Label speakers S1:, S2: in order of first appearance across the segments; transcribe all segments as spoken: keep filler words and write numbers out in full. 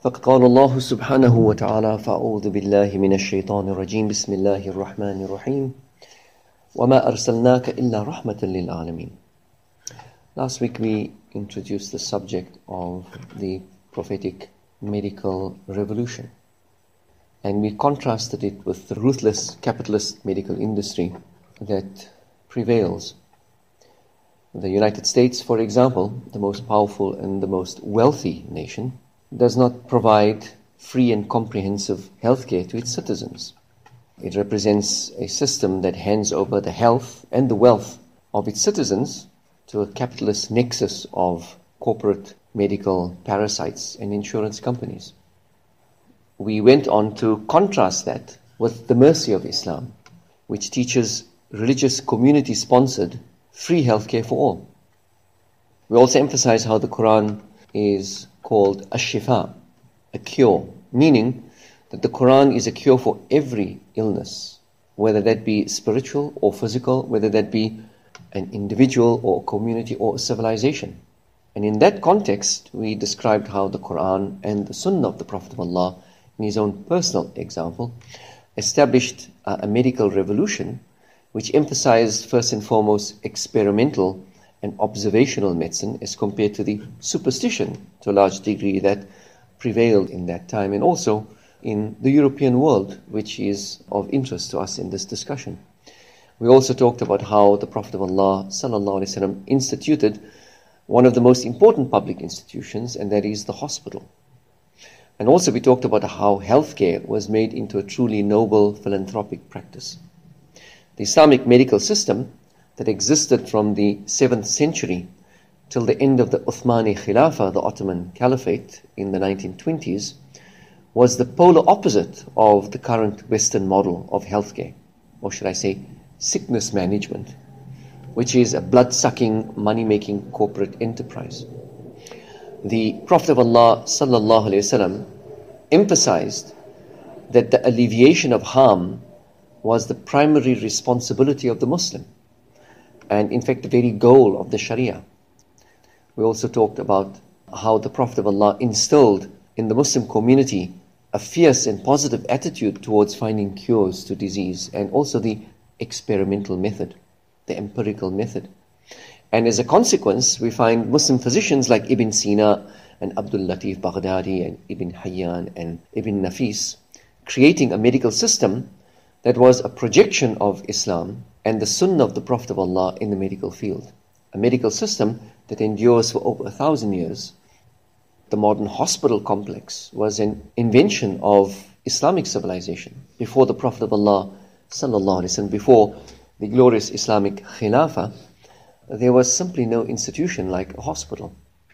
S1: فقد قال الله سبحانه وتعالى فأعوذ بالله من الشيطان الرجيم بسم الله الرحمن الرحيم وما أرسلناك إلا رحمة للعالمين. Last week we introduced the subject of the prophetic medical revolution, and we contrasted it with the ruthless capitalist medical industry that prevails. The United States, for example, the most powerful and the most wealthy nation, does not provide free and comprehensive healthcare to its citizens. It represents a system that hands over the health and the wealth of its citizens to a capitalist nexus of corporate medical parasites and insurance companies. We went on to contrast that with the mercy of Islam, which teaches religious community-sponsored free healthcare for all. We also emphasize how the Quran is called ash-shifa, a cure, meaning that the Quran is a cure for every illness, whether that be spiritual or physical, whether that be an individual or a community or a civilization. And in that context, we described how the Quran and the Sunnah of the Prophet of Allah, in his own personal example, established a, a medical revolution which emphasized first and foremost experimental and observational medicine as compared to the superstition to a large degree that prevailed in that time, and also in the European world, which is of interest to us in this discussion. We also talked about how the Prophet of Allah sallallahu alaihi wasallam instituted one of the most important public institutions, and that is the hospital. And also we talked about how healthcare was made into a truly noble philanthropic practice. The Islamic medical system that existed from the seventh century till the end of the Uthmani Khilafah, the Ottoman Caliphate, in the nineteen twenties, was the polar opposite of the current Western model of healthcare, or should I say, sickness management, which is a blood-sucking, money-making corporate enterprise. The Prophet of Allah sallallahu alaihi wasallam emphasized that the alleviation of harm was the primary responsibility of the Muslim, and in fact the very goal of the Sharia. We also talked about how the Prophet of Allah instilled in the Muslim community a fierce and positive attitude towards finding cures to disease, and also the experimental method, the empirical method. And as a consequence, we find Muslim physicians like Ibn Sina and Abdul Latif Baghdadi and Ibn Hayyan and Ibn Nafis creating a medical system that was a projection of Islam and the Sunnah of the Prophet of Allah in the medical field. A medical system that endures for over a thousand years. The modern hospital complex was an invention of Islamic civilization. Before the Prophet of Allah sallallahu alaihi wasallam, before the glorious Islamic Khilafah, there was simply no institution like a hospital.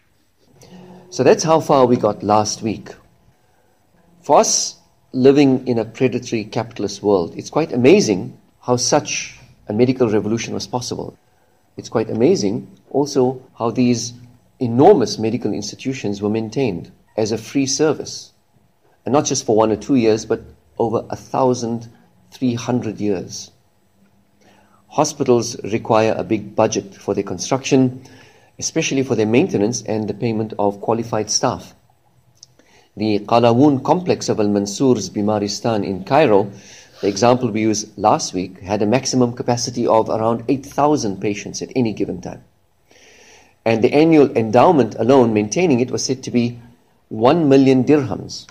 S1: So that's how far we got last week. For us, living in a predatory capitalist world, it's quite amazing how such a medical revolution was possible. It's quite amazing also how these enormous medical institutions were maintained as a free service, and not just for one or two years, but over a thousand three hundred years. Hospitals require a big budget for their construction, especially for their maintenance and the payment of qualified staff. The Qalawun complex of Al-Mansur's Bimaristan in Cairo, the example we used last week, had a maximum capacity of around eight thousand patients at any given time. And the annual endowment alone maintaining it was said to be one million dirhams.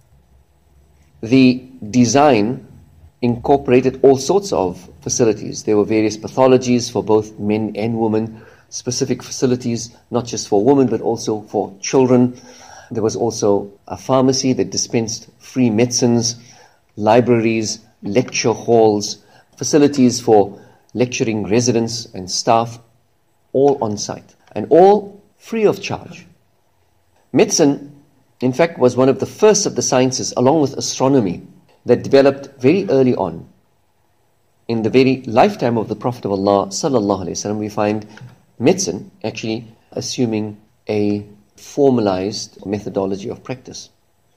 S1: The design incorporated all sorts of facilities. There were various pathologies for both men and women, specific facilities, not just for women, but also for children. There was also a pharmacy that dispensed free medicines, libraries, lecture halls, facilities for lecturing residents and staff, all on site, and all free of charge. Medicine, in fact, was one of the first of the sciences, along with astronomy, that developed very early on. In the very lifetime of the Prophet of Allah sallallahu alaihi wasallam, we find medicine actually assuming a formalized methodology of practice.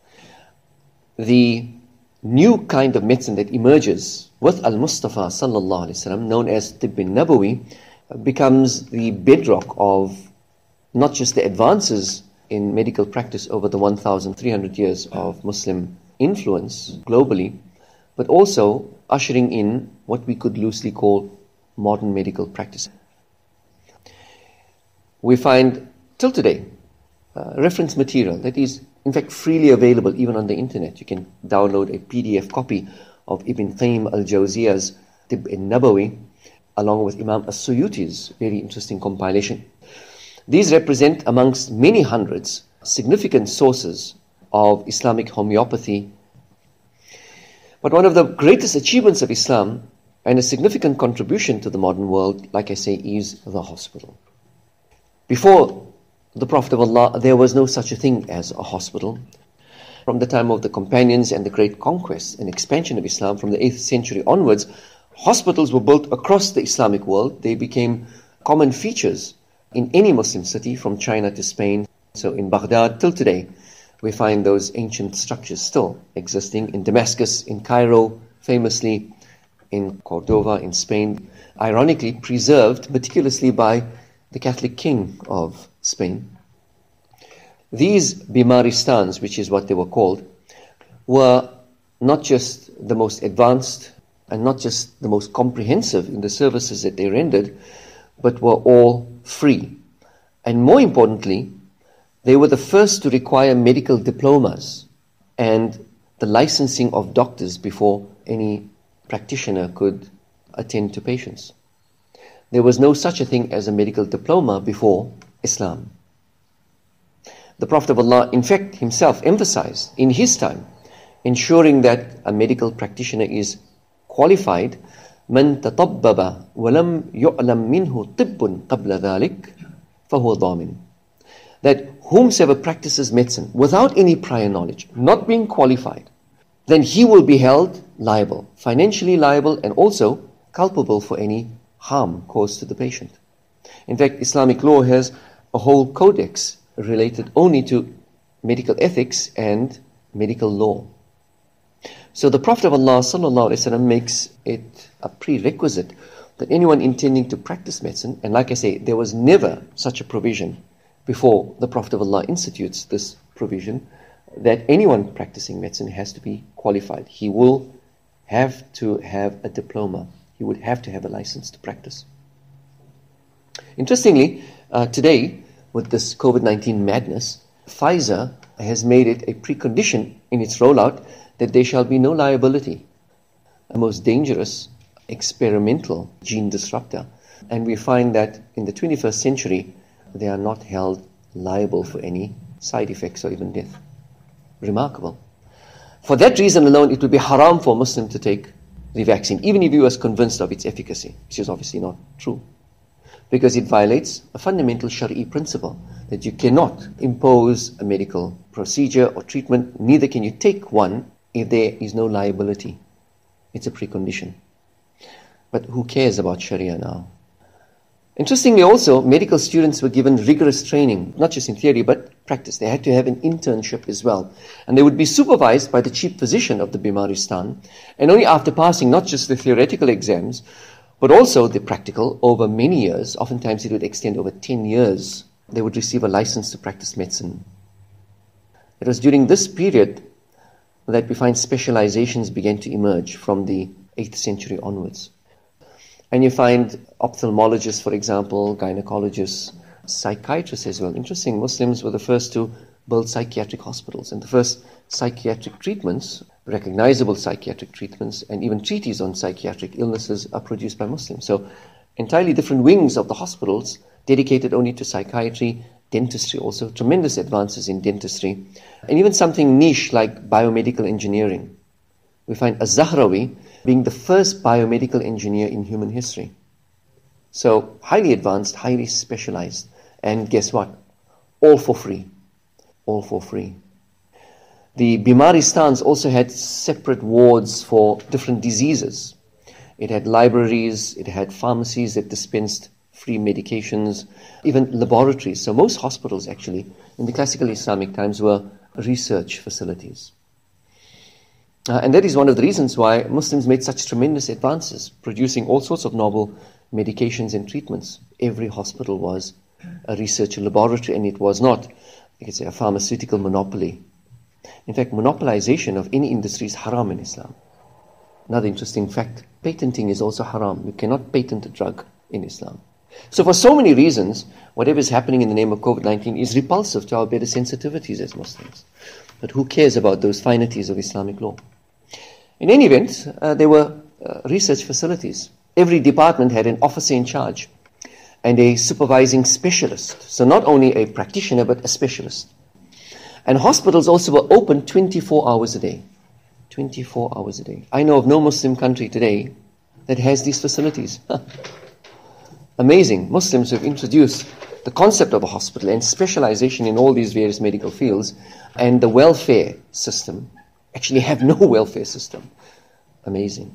S1: The new kind of medicine that emerges with Al-Mustafa sallallahu alaihi wasallam, known as Tibb al-Nabawi, becomes the bedrock of not just the advances in medical practice over the one thousand three hundred years of Muslim influence globally, but also ushering in what we could loosely call modern medical practice. We find till today uh, reference material that is in fact freely available even on the internet. You can download a P D F copy of Ibn Qayyim al-Jawziyah's Tibb al-Nabawi along with Imam as-Suyuti's very interesting compilation. These represent amongst many hundreds significant sources of Islamic homeopathy. But one of the greatest achievements of Islam and a significant contribution to the modern world, like I say, is the hospital. Before the Prophet of Allah, there was no such a thing as a hospital. From the time of the companions and the great conquest and expansion of Islam from the eighth century onwards, hospitals were built across the Islamic world. They became common features in any Muslim city from China to Spain. So in Baghdad till today, we find those ancient structures still existing in Damascus, in Cairo, famously in Cordova, in Spain, ironically preserved meticulously by the Catholic king of Spain. These Bimaristans, which is what they were called, were not just the most advanced and not just the most comprehensive in the services that they rendered, but were all free. And more importantly, they were the first to require medical diplomas and the licensing of doctors before any practitioner could attend to patients. There was no such a thing as a medical diploma before Islam. The Prophet of Allah, in fact, himself emphasized in his time, ensuring that a medical practitioner is qualified. من تطبب ولم يعلم منه طب قبل ذلك فهو ضامن. That whomsoever practices medicine without any prior knowledge, not being qualified, then he will be held liable, financially liable, and also culpable for any harm caused to the patient. In fact, Islamic law has a whole codex related only to medical ethics and medical law. So the Prophet of Allah sallallahu alaihi wasallam makes it a prerequisite that anyone intending to practice medicine, and like I say, there was never such a provision before the Prophet of Allah institutes this provision, that anyone practicing medicine has to be qualified. He will have to have a diploma. He would have to have a license to practice. Interestingly, uh, today, with this COVID nineteen madness, Pfizer has made it a precondition in its rollout that there shall be no liability. A most dangerous experimental gene disruptor. And we find that in the twenty-first century, they are not held liable for any side effects or even death. Remarkable. For that reason alone, it would be haram for a Muslim to take the vaccine, even if he was convinced of its efficacy, which is obviously not true. Because it violates a fundamental Shari'i principle that you cannot impose a medical procedure or treatment, neither can you take one if there is no liability. It's a precondition. But who cares about Sharia now? Interestingly also, medical students were given rigorous training, not just in theory, but practice. They had to have an internship as well. And they would be supervised by the chief physician of the Bimaristan. And only after passing not just the theoretical exams, but also the practical over many years, oftentimes it would extend over ten years, they would receive a license to practice medicine. It was during this period that we find specializations began to emerge from the eighth century onwards. And you find ophthalmologists, for example, gynecologists, psychiatrists as well. Interesting, Muslims were the first to build psychiatric hospitals, and the first psychiatric treatments, recognizable psychiatric treatments, and even treaties on psychiatric illnesses are produced by Muslims. So entirely different wings of the hospitals dedicated only to psychiatry, dentistry also, tremendous advances in dentistry, and even something niche like biomedical engineering. We find Az-Zahrawi being the first biomedical engineer in human history. So highly advanced, highly specialized, and guess what? All for free. All for free. The Bimaristans also had separate wards for different diseases. It had libraries, it had pharmacies that dispensed free medications, even laboratories. So most hospitals actually in the classical Islamic times were research facilities. Uh, and that is one of the reasons why Muslims made such tremendous advances, producing all sorts of novel medications and treatments. Every hospital was a research laboratory, and it was not you could say, a pharmaceutical monopoly. In fact, monopolization of any industry is haram in Islam. Another interesting fact, patenting is also haram. You cannot patent a drug in Islam. So for so many reasons, whatever is happening in the name of COVID nineteen is repulsive to our better sensitivities as Muslims. But who cares about those finities of Islamic law? In any event, uh, there were uh, research facilities. Every department had an officer in charge and a supervising specialist. So not only a practitioner, but a specialist. And hospitals also were open twenty-four hours a day. twenty-four hours a day. I know of no Muslim country today that has these facilities. Amazing. Muslims have introduced the concept of a hospital and specialization in all these various medical fields, and the welfare system actually have no welfare system. Amazing.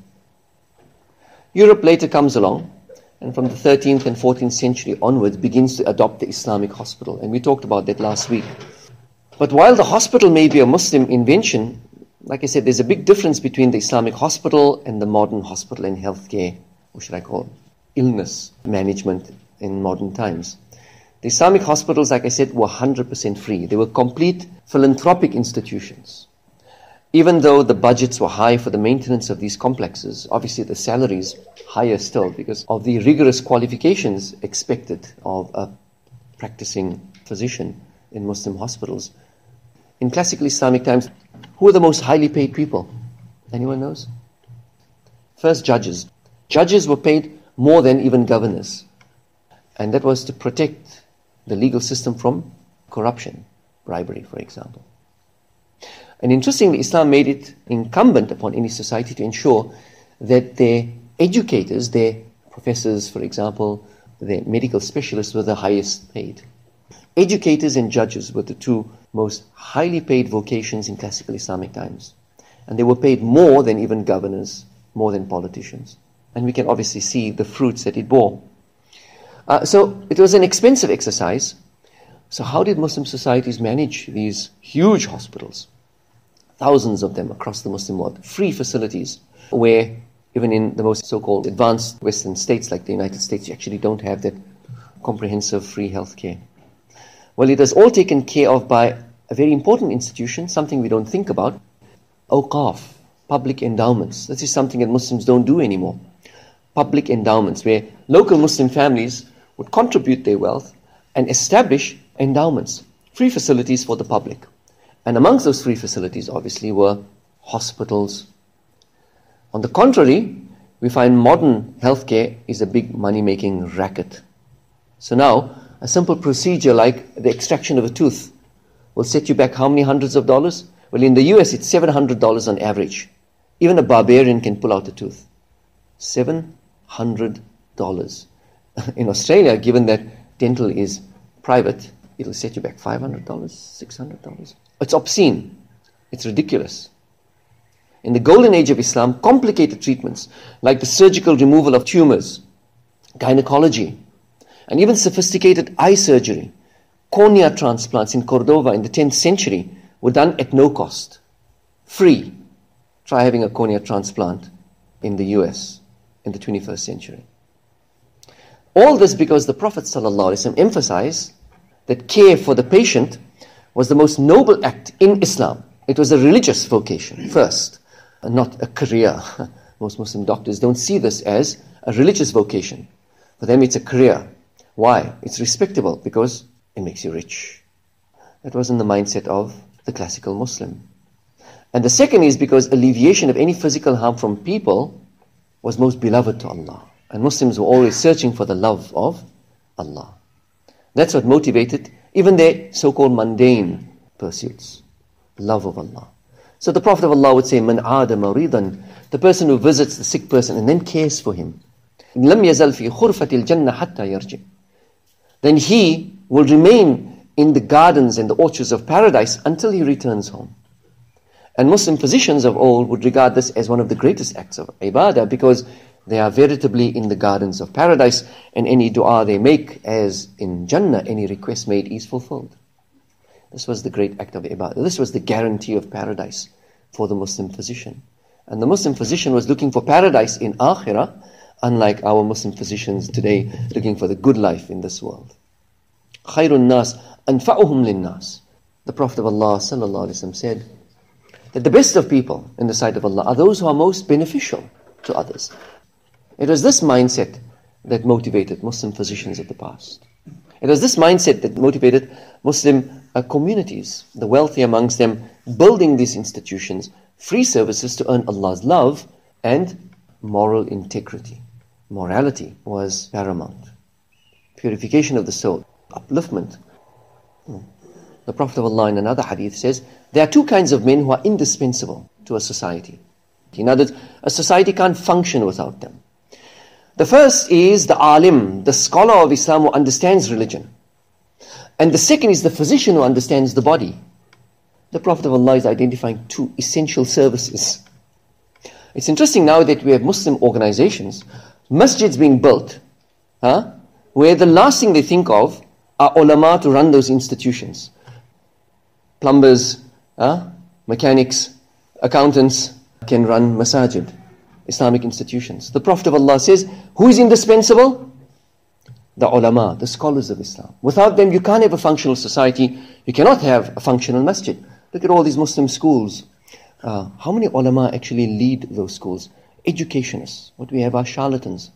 S1: Europe later comes along, and from the thirteenth and fourteenth century onwards begins to adopt the Islamic hospital, and we talked about that last week. But while the hospital may be a Muslim invention, like I said, there's a big difference between the Islamic hospital and the modern hospital and healthcare, what should I call it, illness management in modern times. The Islamic hospitals, like I said, were one hundred percent free. They were complete philanthropic institutions. Even though the budgets were high for the maintenance of these complexes, obviously the salaries higher still because of the rigorous qualifications expected of a practicing physician in Muslim hospitals. In classical Islamic times, who were the most highly paid people? Anyone knows? First, judges. Judges were paid more than even governors. And that was to protect the legal system from corruption, bribery, for example. And interestingly, Islam made it incumbent upon any society to ensure that their educators, their professors, for example, their medical specialists were the highest paid. Educators and judges were the two most highly paid vocations in classical Islamic times. And they were paid more than even governors, more than politicians. And we can obviously see the fruits that it bore. Uh, so it was an expensive exercise. So how did Muslim societies manage these huge hospitals? Thousands of them across the Muslim world. Free facilities where even in the most so-called advanced Western states like the United States, you actually don't have that comprehensive free healthcare. Well, it was all taken care of by a very important institution, something we don't think about, awqaf, public endowments. This is something that Muslims don't do anymore. Public endowments, where local Muslim families would contribute their wealth and establish endowments, free facilities for the public. And amongst those free facilities, obviously, were hospitals. On the contrary, we find modern healthcare is a big money-making racket. So now, a simple procedure like the extraction of a tooth will set you back how many hundreds of dollars? Well, in the U S, it's seven hundred dollars on average. Even a barbarian can pull out a tooth. seven hundred dollars. In Australia, given that dental is private, it'll set you back five hundred dollars, six hundred dollars. It's obscene. It's ridiculous. In the golden age of Islam, complicated treatments like the surgical removal of tumors, gynecology, and even sophisticated eye surgery, cornea transplants in Cordova in the tenth century were done at no cost. Free. Try having a cornea transplant in the U S in the twenty-first century. All this because the Prophet ﷺ emphasized that care for the patient was the most noble act in Islam. It was a religious vocation first, not a career. Most Muslim doctors don't see this as a religious vocation. For them it's a career. Why? It's respectable because it makes you rich. That wasn't the mindset of the classical Muslim. And the second is because alleviation of any physical harm from people was most beloved to Allah. And Muslims were always searching for the love of Allah. That's what motivated even their so-called mundane pursuits. Love of Allah. So the Prophet of Allah would say, Man aada maridan, the person who visits the sick person and then cares for him. Lam yazal fi khurfatil jannah hatta yarji. Then he will remain in the gardens and the orchards of paradise until he returns home. And Muslim physicians of old would regard this as one of the greatest acts of ibadah because they are veritably in the gardens of paradise, and any dua they make, as in Jannah, any request made is fulfilled. This was the great act of ibadah. This was the guarantee of paradise for the Muslim physician. And the Muslim physician was looking for paradise in akhirah, unlike our Muslim physicians today looking for the good life in this world. خَيْرُ النَّاسِ أَنْفَعُهُمْ لِلنَّاسِ. the Prophet of Allah sallallahu alaihi wasallam said that the best of people in the sight of Allah are those who are most beneficial to others. It was this mindset that motivated Muslim physicians of the past. It was this mindset that motivated Muslim uh, communities, the wealthy amongst them, building these institutions, free services to earn Allah's love, and moral integrity. Morality was paramount. Purification of the soul, upliftment. The Prophet of Allah in another hadith says, there are two kinds of men who are indispensable to a society. In other words, a society can't function without them. The first is the alim, the scholar of Islam who understands religion. And the second is the physician who understands the body. The Prophet of Allah is identifying two essential services. It's interesting now that we have Muslim organizations, masjids being built, huh, where the last thing they think of are ulama to run those institutions. Plumbers, huh, mechanics, accountants can run masajid, Islamic institutions. The Prophet of Allah says, who is indispensable? The ulama, the scholars of Islam. Without them, you can't have a functional society. You cannot have a functional masjid. Look at all these Muslim schools. Uh, how many ulama actually lead those schools? Educationists. What we have are charlatans.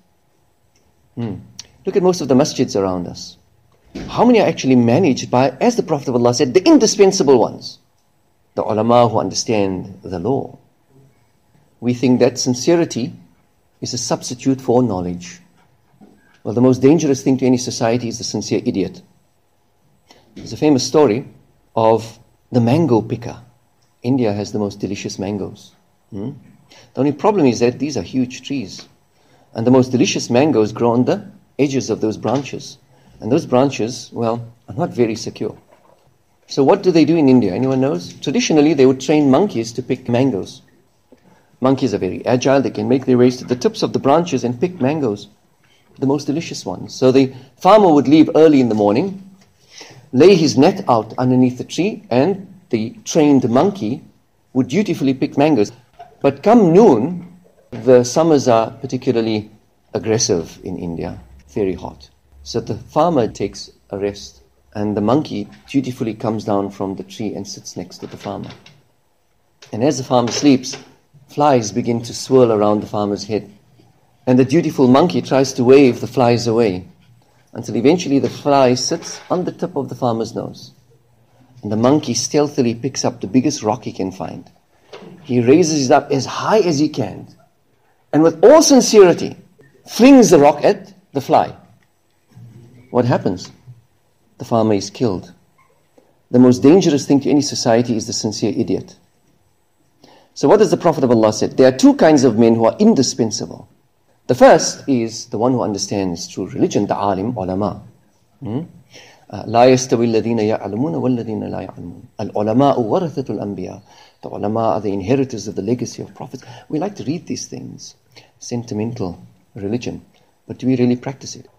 S1: Hmm. Look at most of the masjids around us. How many are actually managed by, as the Prophet of Allah said, the indispensable ones? The ulama who understand the law. We think that sincerity is a substitute for knowledge. Well, the most dangerous thing to any society is the sincere idiot. There's a famous story of the mango picker. India has the most delicious mangoes. Hmm? The only problem is that these are huge trees. And the most delicious mangoes grow on the edges of those branches. And those branches, well, are not very secure. So what do they do in India? Anyone knows? Traditionally, they would train monkeys to pick mangoes. Monkeys are very agile. They can make their ways to the tips of the branches and pick mangoes, the most delicious ones. So the farmer would leave early in the morning, lay his net out underneath the tree, and the trained monkey would dutifully pick mangoes. But come noon, the summers are particularly aggressive in India, very hot. So the farmer takes a rest, and the monkey dutifully comes down from the tree and sits next to the farmer. And as the farmer sleeps, flies begin to swirl around the farmer's head. And the dutiful monkey tries to wave the flies away, until eventually the fly sits on the tip of the farmer's nose. And the monkey stealthily picks up the biggest rock he can find. He raises it up as high as he can, and with all sincerity, flings the rock at the fly. What happens? The farmer is killed. The most dangerous thing to any society is the sincere idiot. So what does the Prophet of Allah say? There are two kinds of men who are indispensable. The first is the one who understands true religion, the alim, ulama. لا يستوي الذين يعلمون والذين لا يعلمون العلماء ورثة الأنبياء. The ulama are the inheritors of the legacy of prophets. We like to read these things, sentimental religion, but do we really practice it?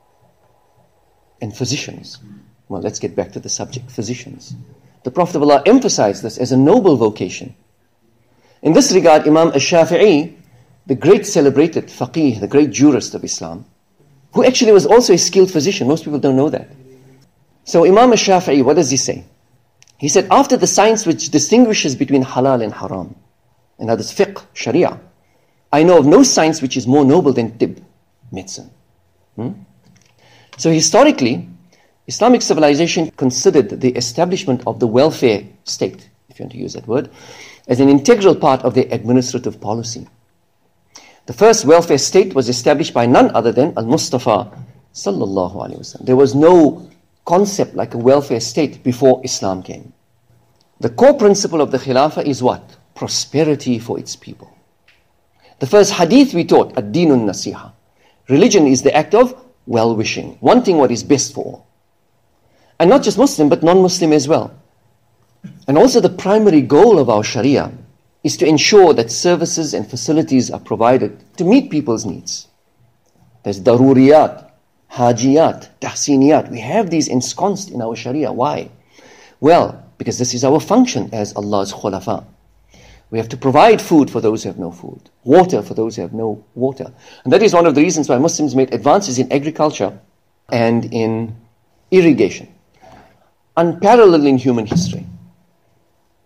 S1: And physicians. Well, let's get back to the subject, physicians. The Prophet of Allah emphasized this as a noble vocation. In this regard, Imam al-Shafi'i, the great celebrated faqih, the great jurist of Islam, who actually was also a skilled physician. Most people don't know that. So Imam al-Shafi'i, what does he say? He said, after the science which distinguishes between halal and haram, and that is fiqh, sharia, I know of no science which is more noble than tib, medicine. Hmm? So historically, Islamic civilization considered the establishment of the welfare state, if you want to use that word, as an integral part of their administrative policy. The first welfare state was established by none other than Al-Mustafa sallallahu alaihi wasallam. There was no concept like a welfare state before Islam came. The core principle of the Khilafah is what? Prosperity for its people. The first hadith we taught, ad-dinun nasiha. Religion is the act of well-wishing, wanting what is best for all. And not just Muslim, but non-Muslim as well. And also the primary goal of our Sharia is to ensure that services and facilities are provided to meet people's needs. There's daruriyat, hajiyat, tahsiniyat. We have these ensconced in our Sharia. Why? Well, because this is our function as Allah's khulafa. We have to provide food for those who have no food, water for those who have no water. And that is one of the reasons why Muslims made advances in agriculture and in irrigation. Unparalleled in human history.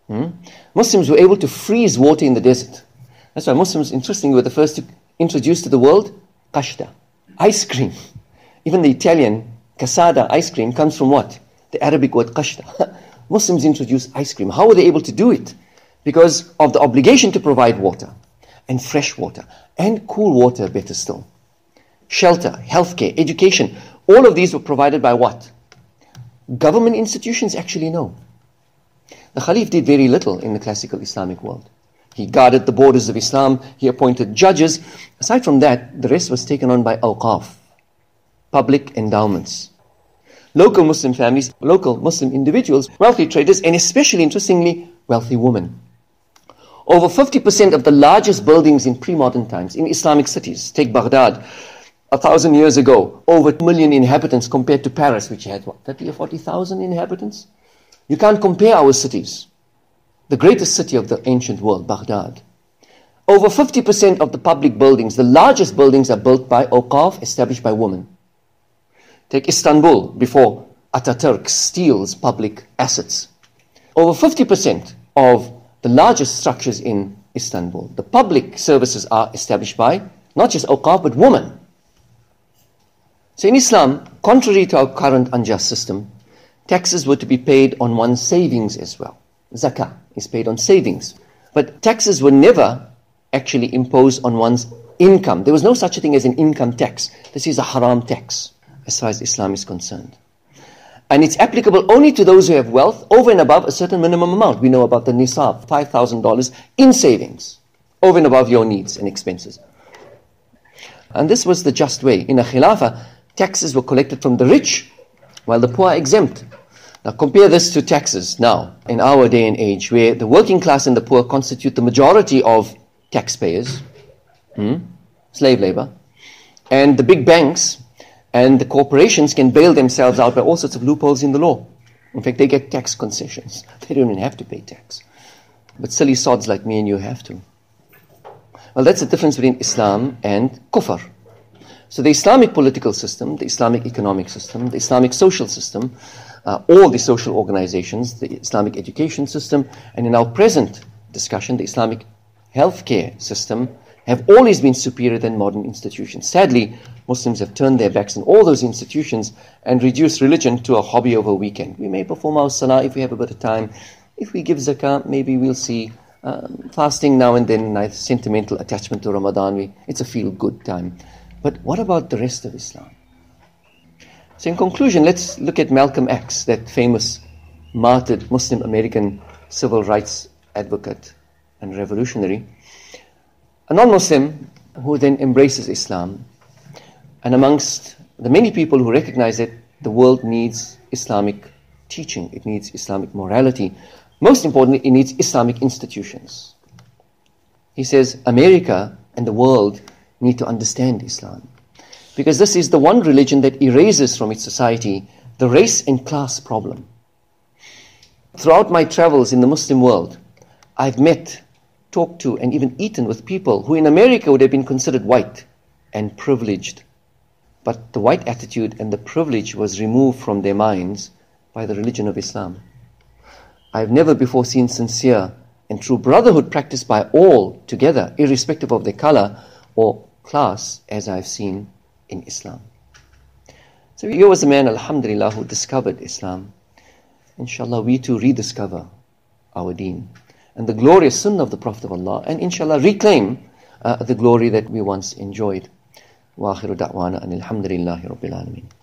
S1: Hmm? Muslims were able to freeze water in the desert. That's why Muslims, interestingly, were the first to introduce to the world qashta, ice cream. Even the Italian casada ice cream comes from what? The Arabic word qashta. Muslims introduced ice cream. How were they able to do it? Because of the obligation to provide water, and fresh water, and cool water, better still. Shelter, healthcare, education, all of these were provided by what? Government institutions? Actually, no. The Khalif did very little in the classical Islamic world. He guarded the borders of Islam, he appointed judges. Aside from that, the rest was taken on by awqaf, public endowments. Local Muslim families, local Muslim individuals, wealthy traders, and especially, interestingly, wealthy women. Over fifty percent of the largest buildings in pre-modern times, in Islamic cities, take Baghdad, a thousand years ago, over a million inhabitants compared to Paris, which had, what, thirty or forty thousand inhabitants? You can't compare our cities. The greatest city of the ancient world, Baghdad. Over fifty percent of the public buildings, the largest buildings, are built by awqaf, established by women. Take Istanbul, before Ataturk steals public assets. Over fifty percent of the largest structures in Istanbul, the public services are established by not just awqaf, but women. So in Islam, contrary to our current unjust system, taxes were to be paid on one's savings as well. Zakah is paid on savings. But taxes were never actually imposed on one's income. There was no such a thing as an income tax. This is a haram tax, as far as Islam is concerned. And it's applicable only to those who have wealth over and above a certain minimum amount. We know about the nisab, five thousand dollars in savings, over and above your needs and expenses. And this was the just way. In a khilafah, taxes were collected from the rich, while the poor are exempt. Now compare this to taxes now, in our day and age, where the working class and the poor constitute the majority of taxpayers, hmm? slave labor, and the big banks and the corporations can bail themselves out by all sorts of loopholes in the law. In fact, they get tax concessions. They don't even have to pay tax. But silly sods like me and you have to. Well, that's the difference between Islam and kufr. So the Islamic political system, the Islamic economic system, the Islamic social system, uh, all the social organizations, the Islamic education system, and in our present discussion, the Islamic healthcare system, have always been superior than modern institutions. Sadly, Muslims have turned their backs on all those institutions and reduced religion to a hobby over a weekend. We may perform our salah if we have a bit of time. If we give zakah, maybe we'll see um, fasting now and then, nice sentimental attachment to Ramadan. We, it's a feel-good time. But what about the rest of Islam? So in conclusion, let's look at Malcolm X, that famous martyred Muslim American civil rights advocate and revolutionary. A non-Muslim who then embraces Islam, and amongst the many people who recognize that the world needs Islamic teaching, it needs Islamic morality. Most importantly, it needs Islamic institutions. He says America and the world need to understand Islam, because this is the one religion that erases from its society the race and class problem. Throughout my travels in the Muslim world, I've met, talked to, and even eaten with people who in America would have been considered white and privileged. But the white attitude and the privilege was removed from their minds by the religion of Islam. I've never before seen sincere and true brotherhood practiced by all together, irrespective of their color or class, as I've seen in Islam. So here was a man, alhamdulillah, who discovered Islam. Inshallah, we too rediscover our deen and the glorious sunnah of the Prophet of Allah, and inshallah reclaim uh, the glory that we once enjoyed. Wa akhiru da'wana anil hamdulillahi rabbil alameen.